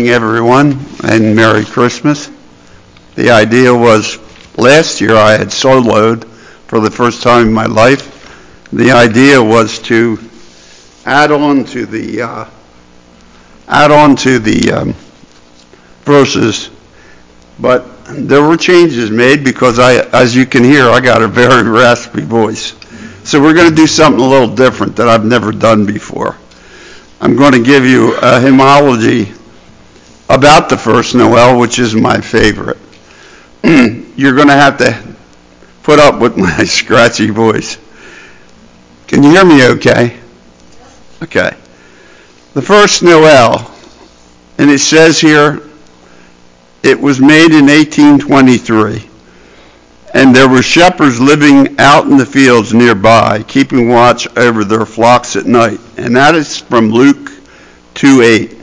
morning, everyone, and Merry Christmas. The idea was last year I had soloed for the first time in my life. The idea was to add on to the verses, but there were changes made because as you can hear, I got a very raspy voice. So we're going to do something a little different that I've never done before. I'm going to give you a hymnology about the first Noel, which is my favorite. You're going to have to put up with my scratchy voice. Can you hear me okay? Okay. The first Noel, and it says here, it was made in 1823, and there were shepherds living out in the fields nearby, keeping watch over their flocks at night. And that is from Luke 2:8.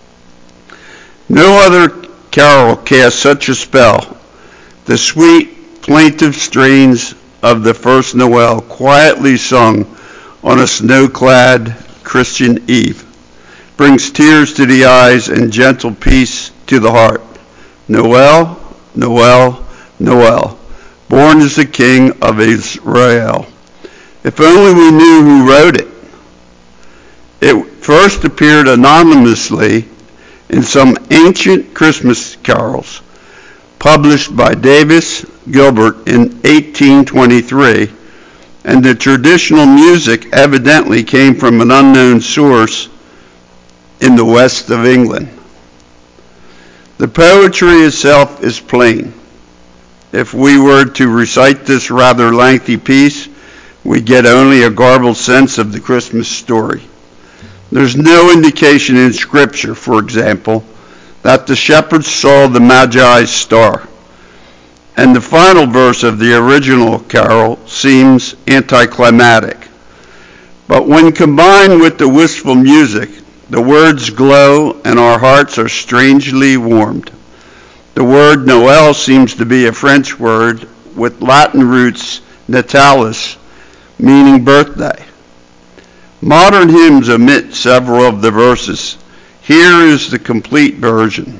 No other carol cast such a spell. The sweet, plaintive strains of the first Noel, quietly sung on a snow-clad Christian eve, brings tears to the eyes and gentle peace to the heart. Noel, Noel, Noel. Born is the King of Israel. If only we knew who wrote it. It first appeared anonymously in some ancient Christmas carols, published by Davis Gilbert in 1823, and the traditional music evidently came from an unknown source in the west of England. The poetry itself is plain. If we were to recite this rather lengthy piece, we get only a garbled sense of the Christmas story. There's no indication in Scripture, for example, that the shepherds saw the Magi's star. And the final verse of the original carol seems anticlimactic. But when combined with the wistful music, the words glow and our hearts are strangely warmed. The word Noel seems to be a French word with Latin roots natalis, meaning birthday. Modern hymns omit several of the verses. Here is the complete version.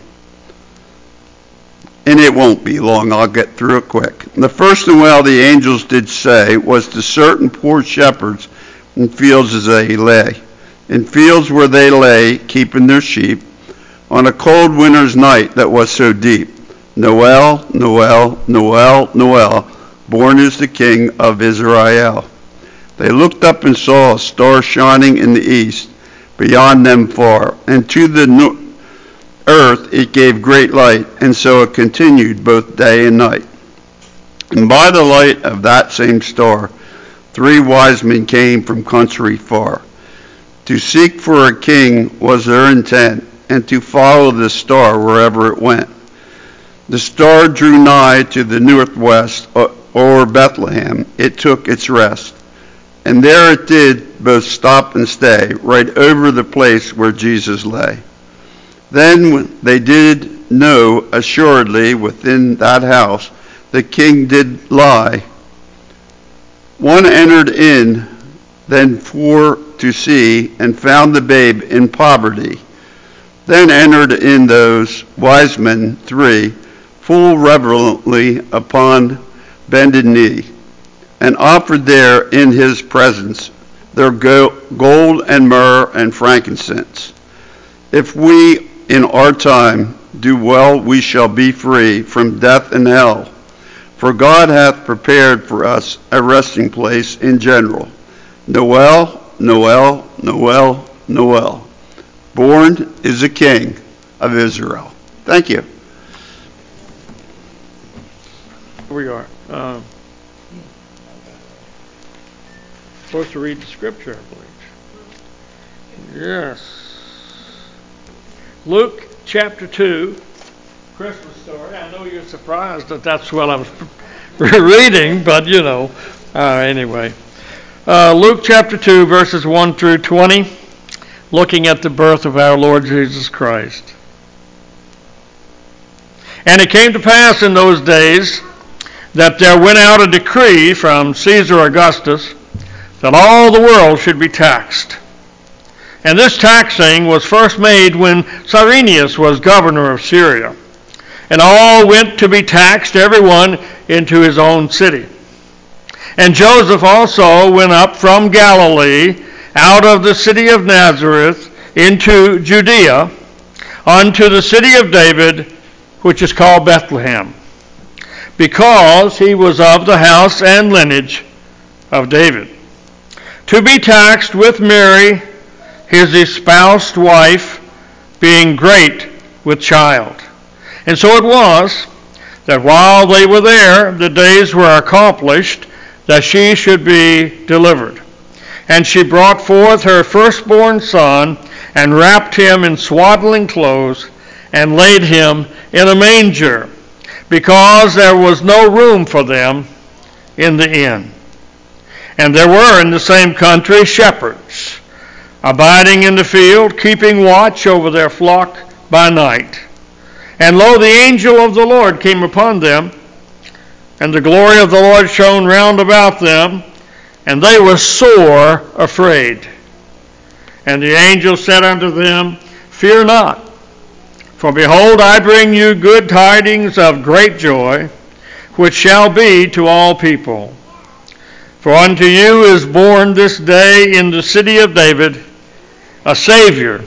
And it won't be long, I'll get through it quick. The first Noel the angels did say was to certain poor shepherds in fields as they lay. In fields where they lay, keeping their sheep, on a cold winter's night that was so deep. Noel, Noel, Noel, Noel, born is the King of Israel. They looked up and saw a star shining in the east, beyond them far, and to the earth it gave great light, and so it continued both day and night. And by the light of that same star, 3 wise men came from country far. To seek for a king was their intent, and to follow the star wherever it went. The star drew nigh to the northwest, o'er Bethlehem. It took its rest. And there it did both stop and stay, right over the place where Jesus lay. Then they did know assuredly within that house the king did lie. One entered in, then 4 to see, and found the babe in poverty. Then entered in those wise men 3, full reverently upon bended knee, and offered there in his presence their gold and myrrh and frankincense. If we in our time do well, we shall be free from death and hell. For God hath prepared for us a resting place in general. Noel, Noel, Noel, Noel. Born is the King of Israel. Thank you. Here we are. Supposed to read the scripture, I believe. Yes. Luke chapter 2, Christmas story. I know you're surprised that that's what I was reading, but anyway. Luke chapter 2, verses 1 through 20, looking at the birth of our Lord Jesus Christ. And it came to pass in those days that there went out a decree from Caesar Augustus that all the world should be taxed. And this taxing was first made when Cyrenius was governor of Syria. And all went to be taxed, everyone into his own city. And Joseph also went up from Galilee, out of the city of Nazareth, into Judea, unto the city of David, which is called Bethlehem, because he was of the house and lineage of David, to be taxed with Mary, his espoused wife, being great with child. And so it was, that while they were there, the days were accomplished, that she should be delivered. And she brought forth her firstborn son, and wrapped him in swaddling clothes, and laid him in a manger, because there was no room for them in the inn. And there were in the same country shepherds, abiding in the field, keeping watch over their flock by night. And lo, the angel of the Lord came upon them, and the glory of the Lord shone round about them, and they were sore afraid. And the angel said unto them, Fear not, for behold, I bring you good tidings of great joy, which shall be to all people. For unto you is born this day in the city of David a Savior,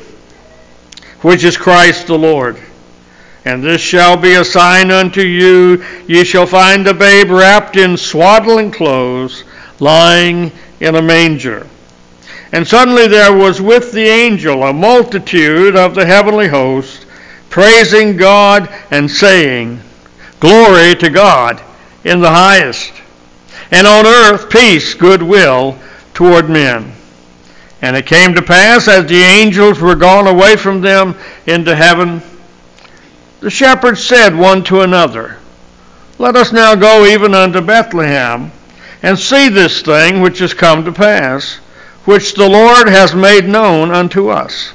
which is Christ the Lord. And this shall be a sign unto you, ye shall find a babe wrapped in swaddling clothes, lying in a manger. And suddenly there was with the angel a multitude of the heavenly host, praising God and saying, Glory to God in the highest, and on earth peace, goodwill toward men. And it came to pass, as the angels were gone away from them into heaven, the shepherds said one to another, Let us now go even unto Bethlehem, and see this thing which is come to pass, which the Lord has made known unto us.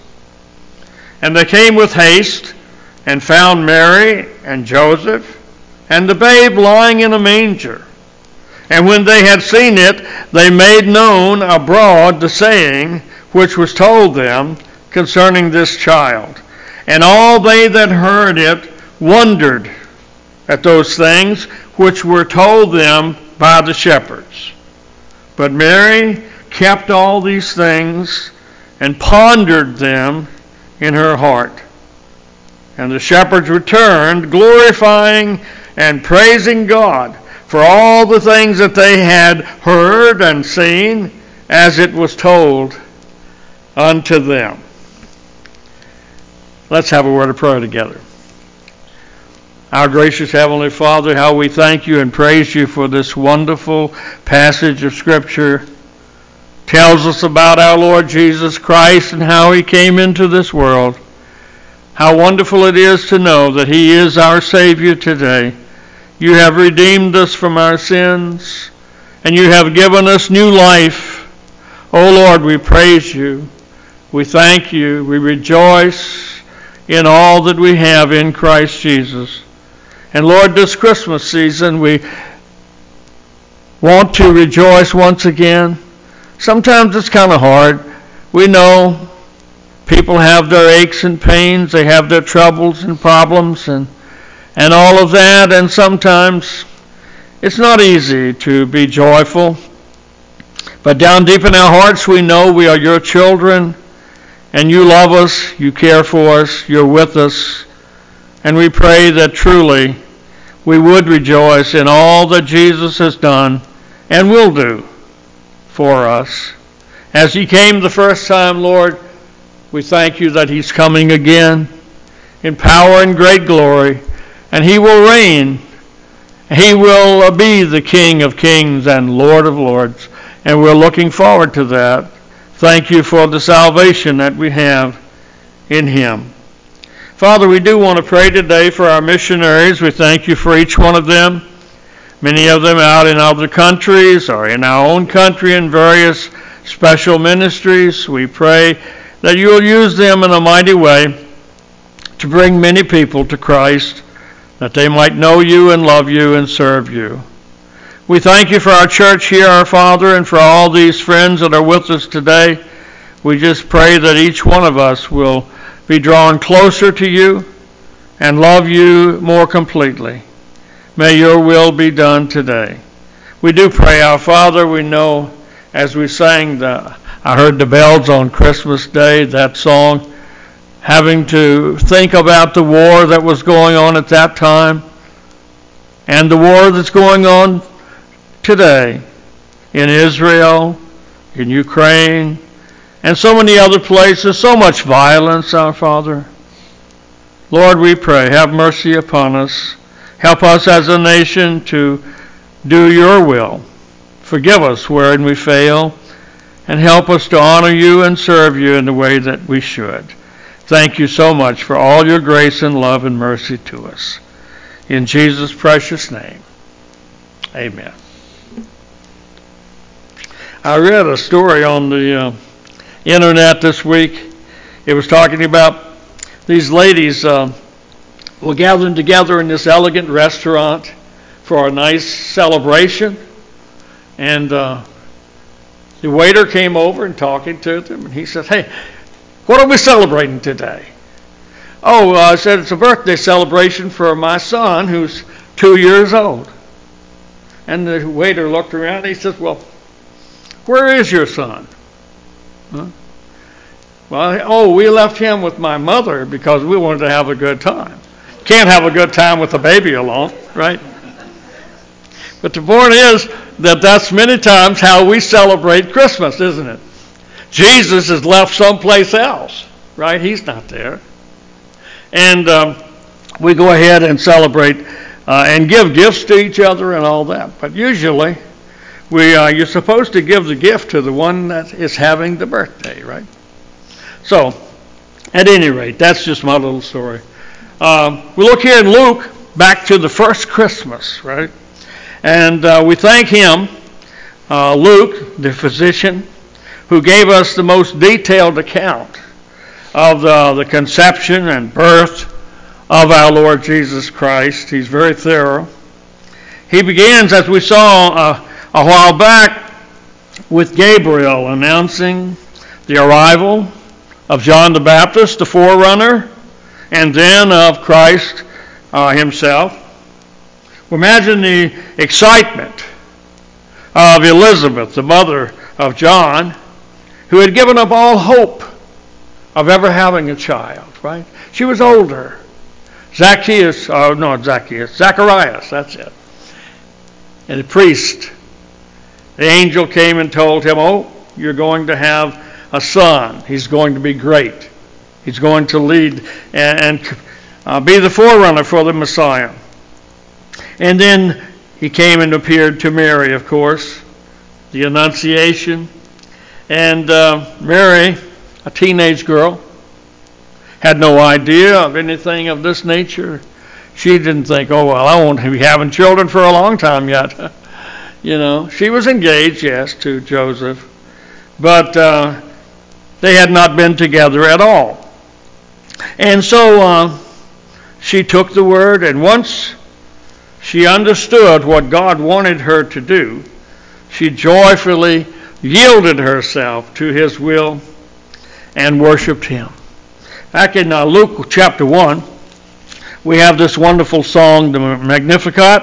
And they came with haste, and found Mary and Joseph, and the babe lying in a manger. And when they had seen it, they made known abroad the saying which was told them concerning this child. And all they that heard it wondered at those things which were told them by the shepherds. But Mary kept all these things and pondered them in her heart. And the shepherds returned, glorifying and praising God for all the things that they had heard and seen, as it was told unto them. Let's have a word of prayer together. Our gracious Heavenly Father, how we thank you and praise you for this wonderful passage of Scripture. Tells us about our Lord Jesus Christ and how he came into this world. How wonderful it is to know that he is our Savior today. You have redeemed us from our sins, and you have given us new life. Oh Lord, we praise you. We thank you. We rejoice in all that we have in Christ Jesus. And Lord, this Christmas season, we want to rejoice once again. Sometimes it's kind of hard. We know people have their aches and pains. They have their troubles and problems and all of that. And sometimes it's not easy to be joyful. But down deep in our hearts, we know we are your children. And you love us. You care for us. You're with us. And we pray that truly we would rejoice in all that Jesus has done and will do for us. As he came the first time, Lord, we thank you that he's coming again in power and great glory, and he will reign. He will be the King of kings and Lord of lords, and we're looking forward to that. Thank you for the salvation that we have in him. Father, we do want to pray today for our missionaries. We thank you for each one of them. Many of them out in other countries or in our own country in various special ministries. We pray that you will use them in a mighty way to bring many people to Christ, that they might know you and love you and serve you. We thank you for our church here, our Father, and for all these friends that are with us today. we just pray that each one of us will be drawn closer to you and love you more completely. May your will be done today. We do pray, our Father. We know as we sang, I heard the bells on Christmas Day, that song, having to think about the war that was going on at that time and the war that's going on today in Israel, in Ukraine, and so many other places, so much violence, our Father. Lord, we pray, have mercy upon us. Help us as a nation to do your will. Forgive us wherein we fail, and help us to honor you and serve you in the way that we should. Thank you so much for all your grace and love and mercy to us. In Jesus' precious name, amen. I read a story on the internet this week. It was talking about these ladies were gathering together in this elegant restaurant for a nice celebration. And the waiter came over and talking to them, and he said, "Hey, what are we celebrating today?" "Oh," I said, "it's a birthday celebration for my son who's 2 years old." And the waiter looked around and he says, "Well, where is your son?" Huh? "Well, we left him with my mother because we wanted to have a good time." Can't have a good time with a baby along, right? But the point is that that's many times how we celebrate Christmas, isn't it? Jesus is left someplace else, right? He's not there. And we go ahead and celebrate and give gifts to each other and all that. But usually, you're supposed to give the gift to the one that is having the birthday, right? So, at any rate, that's just my little story. We look here in Luke, back to the first Christmas, right? And we thank him, Luke, the physician, who gave us the most detailed account of the conception and birth of our Lord Jesus Christ. He's very thorough. He begins, as we saw a while back, with Gabriel announcing the arrival of John the Baptist, the forerunner, and then of Christ himself. Imagine the excitement of Elizabeth, the mother of John, who had given up all hope of ever having a child, right? She was older. Zacharias, that's it. And the priest, the angel came and told him, "Oh, you're going to have a son. He's going to be great. He's going to lead and be the forerunner for the Messiah." And then he came and appeared to Mary, of course, the Annunciation. And Mary, a teenage girl, had no idea of anything of this nature. She didn't think, "Oh, well, I won't be having children for a long time yet." You know, she was engaged, yes, to Joseph, but they had not been together at all. And so she took the word, and once she understood what God wanted her to do, she joyfully yielded herself to his will and worshiped him. Back in Luke chapter 1, we have this wonderful song, the Magnificat,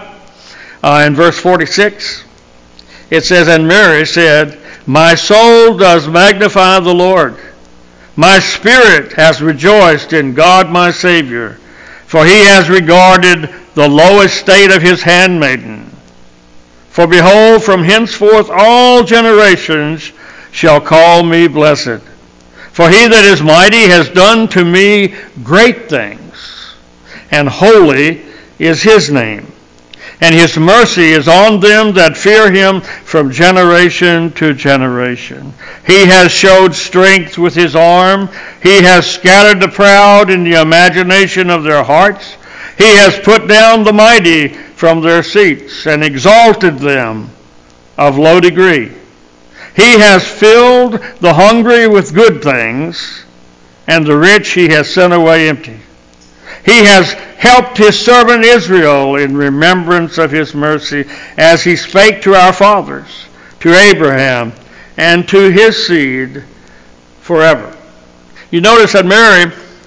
in verse 46. It says, "And Mary said, My soul does magnify the Lord. My spirit has rejoiced in God my Savior, for he has regarded the low estate of his handmaiden. For behold, from henceforth all generations shall call me blessed. For he that is mighty has done to me great things, and holy is his name. And his mercy is on them that fear him from generation to generation. He has showed strength with his arm. He has scattered the proud in the imagination of their hearts. He has put down the mighty from their seats and exalted them of low degree. He has filled the hungry with good things, and the rich he has sent away empty. He has helped his servant Israel in remembrance of his mercy, as he spake to our fathers, to Abraham, and to his seed forever. You notice that Mary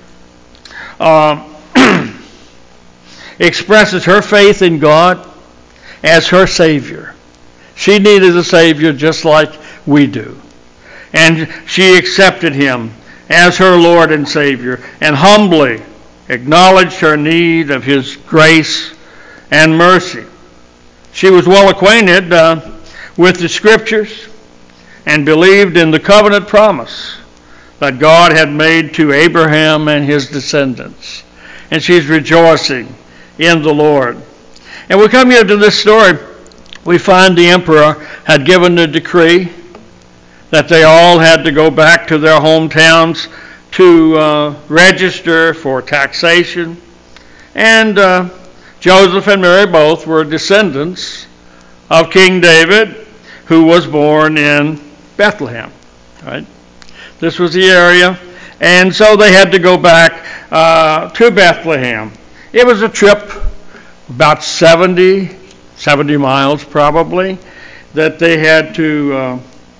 expresses her faith in God as her Savior. She needed a Savior just like we do. And she accepted him as her Lord and Savior and humbly acknowledged her need of his grace and mercy. She was well acquainted with the Scriptures and believed in the covenant promise that God had made to Abraham and his descendants. And she's rejoicing in the Lord. And we come here to this story. We find the emperor had given the decree that they all had to go back to their hometowns to register for taxation. And Joseph and Mary both were descendants of King David, who was born in Bethlehem. Right? This was the area. And so they had to go back to Bethlehem. It was a trip about 70 miles probably that they had to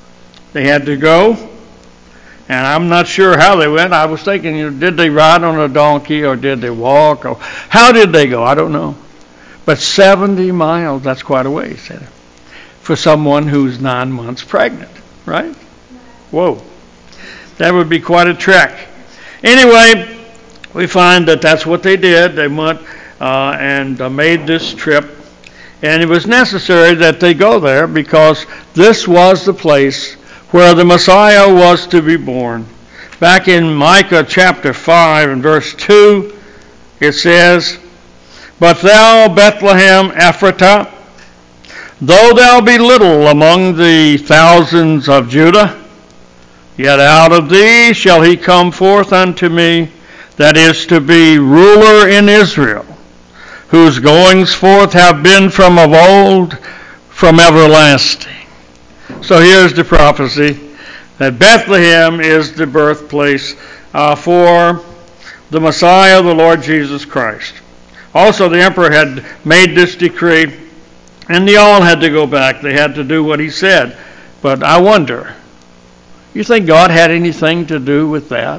go. And I'm not sure how they went. I was thinking, did they ride on a donkey or did they walk? Or how did they go? I don't know. But 70 miles, that's quite a ways for someone who's 9 months pregnant, right? Whoa. That would be quite a trek. Anyway, we find that that's what they did. They went and made this trip. And it was necessary that they go there because this was the place where the Messiah was to be born. Back in Micah chapter 5 and verse 2, it says, "But thou, Bethlehem Ephratah, though thou be little among the thousands of Judah, yet out of thee shall he come forth unto me, that is to be ruler in Israel, whose goings forth have been from of old, from everlasting." So here's the prophecy that Bethlehem is the birthplace for the Messiah, the Lord Jesus Christ. Also, the emperor had made this decree, and they all had to go back. They had to do what he said. But I wonder, you think God had anything to do with that?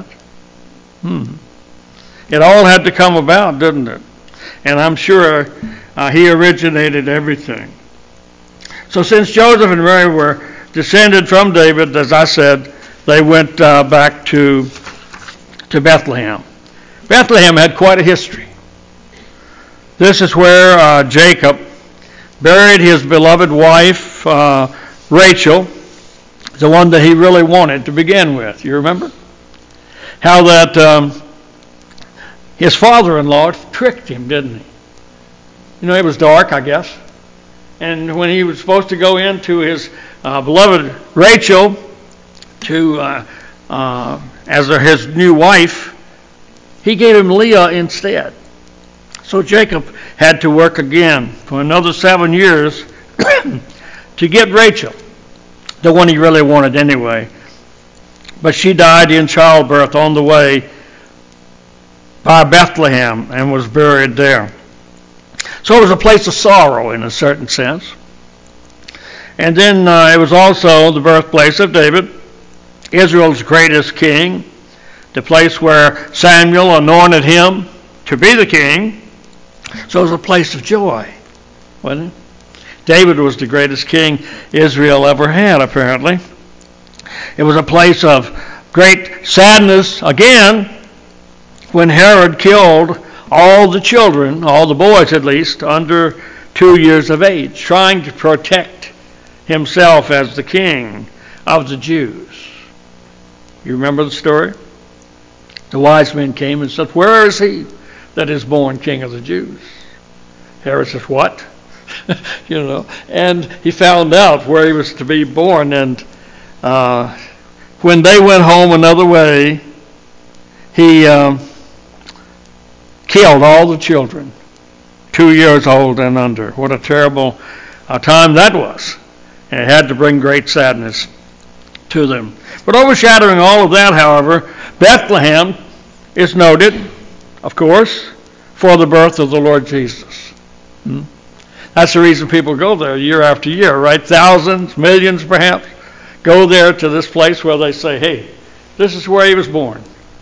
It all had to come about, didn't it? And I'm sure he originated everything. So since Joseph and Mary were descended from David, as I said, they went back to Bethlehem. Bethlehem had quite a history. This is where Jacob buried his beloved wife, Rachel, the one that he really wanted to begin with. You remember? How that his father-in-law tricked him, didn't he? You know, it was dark, I guess. And when he was supposed to go into his beloved Rachel to as his new wife, he gave him Leah instead. So Jacob had to work again for another 7 years to get Rachel, the one he really wanted anyway. But she died in childbirth on the way by Bethlehem and was buried there. So it was a place of sorrow in a certain sense. And then it was also the birthplace of David, Israel's greatest king, the place where Samuel anointed him to be the king. So it was a place of joy, wasn't it? David was the greatest king Israel ever had, apparently. It was a place of great sadness, again, when Herod killed all the children, all the boys at least, under 2 years of age, trying to protect himself as the king of the Jews. You remember the story? The wise men came and said, "Where is he that is born king of the Jews?" Herod says, "What?" And he found out where he was to be born. And when they went home another way, he killed all the children, 2 years old and under. What a terrible time that was. And it had to bring great sadness to them. But overshadowing all of that, however, Bethlehem is noted, of course, for the birth of the Lord Jesus. That's the reason people go there year after year, right? Thousands, millions perhaps, go there to this place where they say, hey, This is where he was born.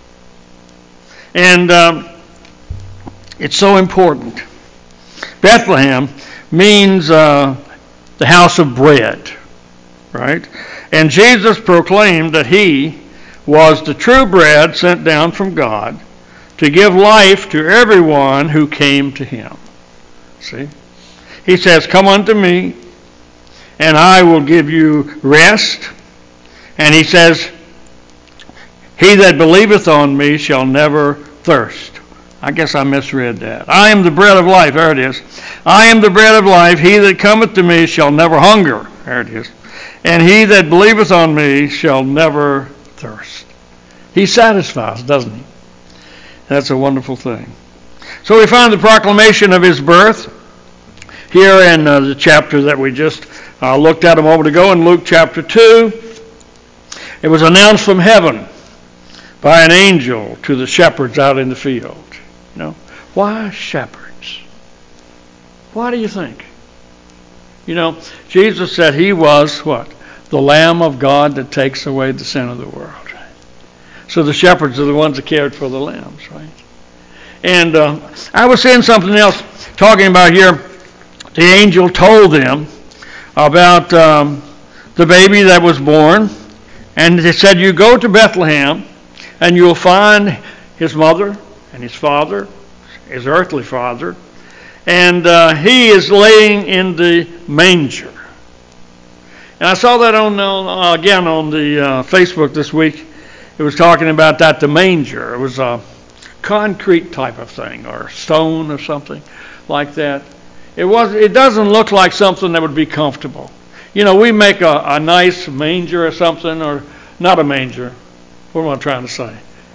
And it's so important. Bethlehem means the house of bread, right? And Jesus proclaimed that he was the true bread sent down from God to give life to everyone who came to him. See? He says, "Come unto me, and I will give you rest." And he says, "He that believeth on me shall never thirst." I guess I misread that. "I am the bread of life." There it is. "I am the bread of life. He that cometh to me shall never hunger." There it is. "And he that believeth on me shall never thirst." He satisfies, doesn't he? That's a wonderful thing. So we find the proclamation of his birth here in the chapter that we just looked at a moment ago in Luke chapter 2. It was announced from heaven by an angel to the shepherds out in the field. You know, why shepherds? Why do you think? You know, Jesus said he was what? The Lamb of God that takes away the sin of the world. So the shepherds are the ones that cared for the lambs, right? And I was saying something else, talking about here, the angel told them about the baby that was born, and they said, "You go to Bethlehem, and you'll find his mother and his father, his earthly father, and he is laying in the manger." And I saw that again on the Facebook this week. It was talking about that, the manger. It was a concrete type of thing, or stone or something like that. It doesn't look like something that would be comfortable. You know, we make a nice manger or something, or not a manger. What am I trying to say?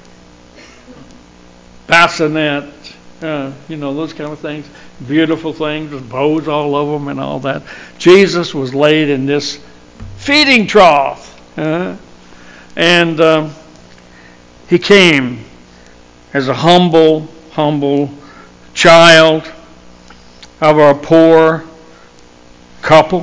Bassinet, you know, those kind of things. Beautiful things with bows all over them and all that. Jesus was laid in this feeding trough. And he came as a humble child of a poor couple.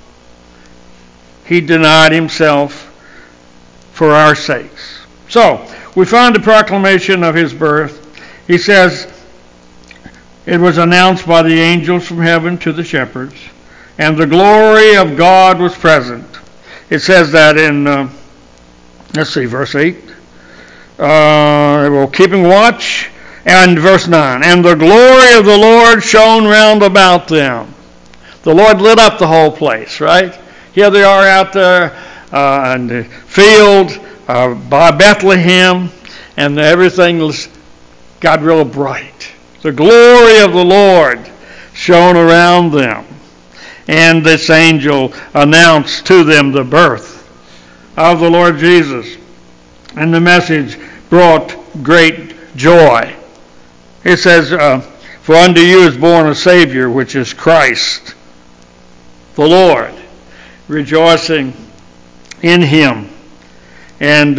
He denied himself for our sakes. So, we find the proclamation of his birth. He says, it was announced by the angels from heaven to the shepherds, and the glory of God was present. It says that in, verse 8. They were keeping watch. And verse 9. "And the glory of the Lord shone round about them." The Lord lit up the whole place, right? Here they are out there in the field by Bethlehem, and everything got real bright. The glory of the Lord shone around them. And this angel announced to them the birth of the Lord Jesus. And the message brought great joy. It says, "For unto you is born a Savior, which is Christ the Lord," rejoicing in him. And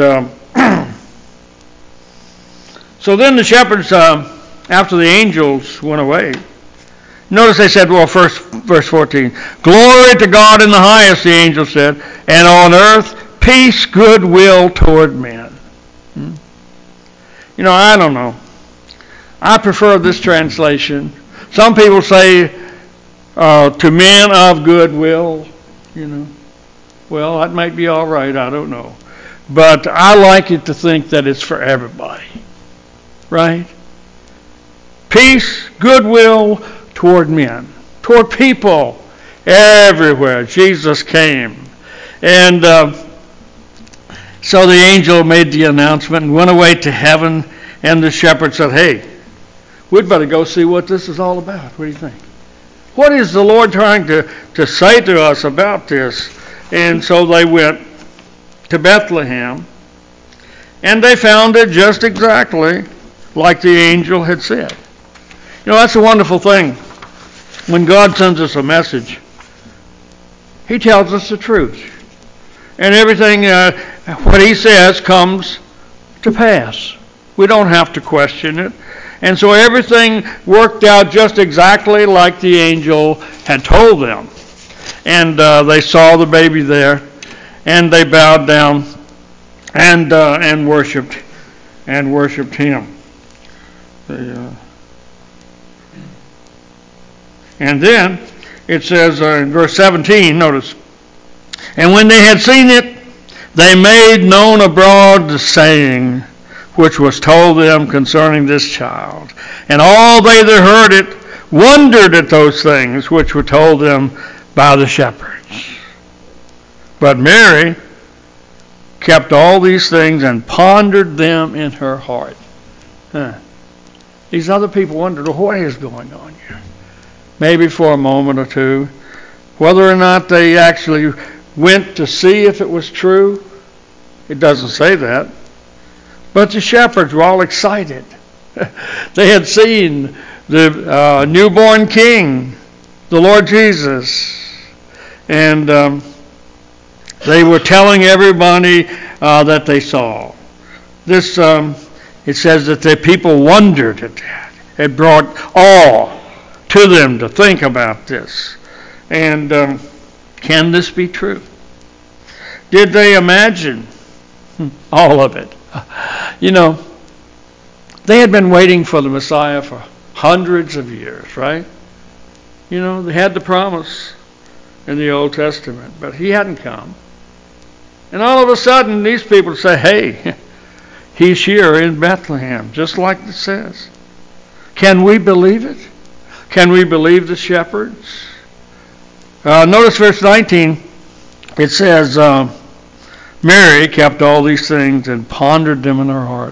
so then the shepherds, after the angels went away, notice they said, well, first, verse 14, "Glory to God in the highest," the angel said, "and on earth peace, goodwill toward men." You know, I don't know. I prefer this translation. Some people say, "to men of goodwill," you know. Well, that might be all right. I don't know. But I like it to think that it's for everybody. Right? Peace, goodwill toward men, toward people everywhere. Jesus came. And so the angel made the announcement and went away to heaven, and the shepherd said, "Hey, we'd better go see what this is all about." What do you think? What is the Lord trying to say to us about this? And so they went to Bethlehem, and they found it just exactly like the angel had said. You know, that's a wonderful thing. When God sends us a message, he tells us the truth. And everything, what he says, comes to pass. We don't have to question it. And so everything worked out just exactly like the angel had told them. And they saw the baby there, and they bowed down and worshipped him. And then it says in verse 17, notice, and when they had seen it, they made known abroad the saying which was told them concerning this child. And all they that heard it wondered at those things which were told them by the shepherds. But Mary kept all these things and pondered them in her heart. These other people wondered, what is going on here? Maybe for a moment or two. Whether or not they actually went to see if it was true, it doesn't say that. But the shepherds were all excited. They had seen the newborn king, the Lord Jesus. And they were telling everybody that they saw. This, it says that the people wondered at that. It brought awe to them to think about this. And can this be true? Did they imagine all of it? You know, they had been waiting for the Messiah for hundreds of years, right? You know, they had the promise in the Old Testament, but he hadn't come. And all of a sudden, these people say, hey, he's here in Bethlehem, just like it says. Can we believe it? Can we believe the shepherds? Notice verse 19. It says, Mary kept all these things and pondered them in her heart.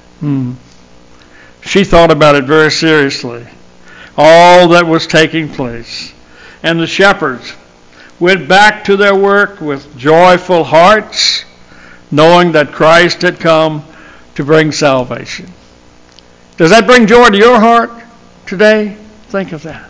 She thought about it very seriously, all that was taking place. And the shepherds went back to their work with joyful hearts, knowing that Christ had come to bring salvation. Does that bring joy to your heart today? Think of that.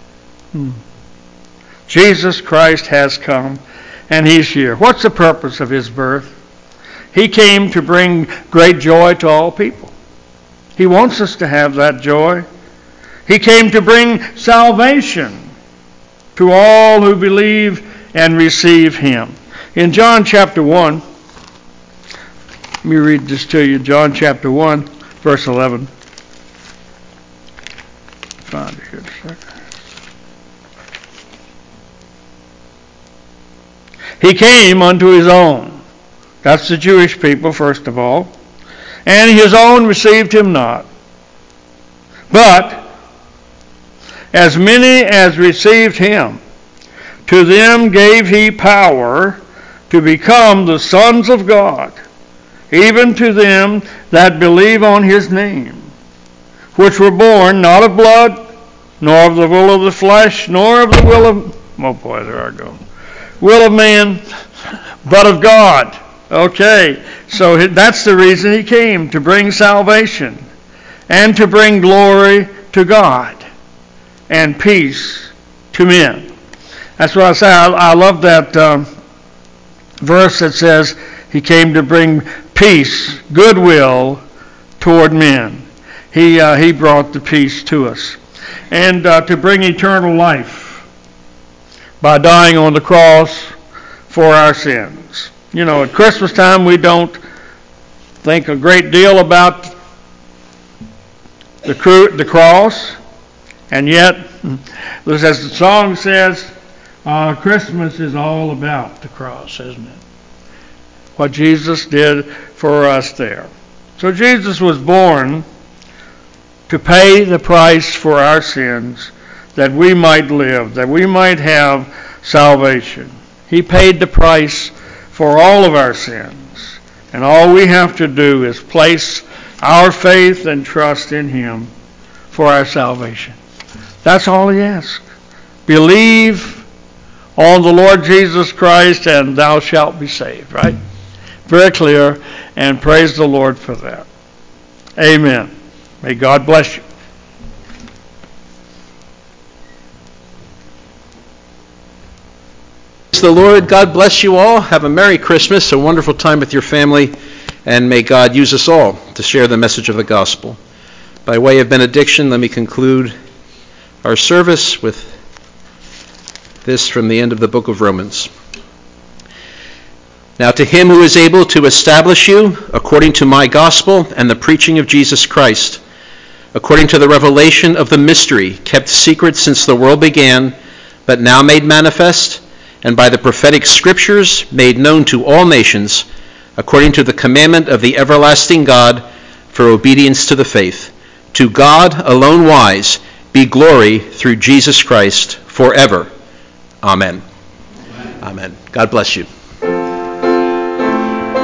Jesus Christ has come, and he's here. What's the purpose of his birth? He came to bring great joy to all people. He wants us to have that joy. He came to bring salvation to all who believe and receive him. In John chapter 1, let me read this to you. John chapter 1, verse 11. Find it here a second. He came unto his own. That's the Jewish people, first of all. And his own received him not. But as many as received him, to them gave he power to become the sons of God, even to them that believe on his name, which were born not of blood, nor of the will of the flesh, nor of the will of man, but of God. Okay, so that's the reason he came, to bring salvation and to bring glory to God and peace to men. That's what I say. I love that verse that says he came to bring peace, goodwill toward men. He brought the peace to us. And to bring eternal life by dying on the cross for our sins. You know, at Christmas time we don't think a great deal about the cross, and yet, as the song says, Christmas is all about the cross, isn't it? What Jesus did for us there. So Jesus was born to pay the price for our sins, that we might live, that we might have salvation. He paid the price for all of our sins. And all we have to do is place our faith and trust in him for our salvation. That's all he asks. Believe on the Lord Jesus Christ and thou shalt be saved, right? Very clear, and praise the Lord for that. Amen. May God bless you. Praise the Lord. God bless you all. Have a Merry Christmas, a wonderful time with your family, and may God use us all to share the message of the gospel. By way of benediction, let me conclude our service with this from the end of the book of Romans. Now to him who is able to establish you according to my gospel and the preaching of Jesus Christ, according to the revelation of the mystery kept secret since the world began, but now made manifest, and by the prophetic scriptures made known to all nations, according to the commandment of the everlasting God, for obedience to the faith. To God alone wise be glory through Jesus Christ forever. Amen. Amen. God bless you.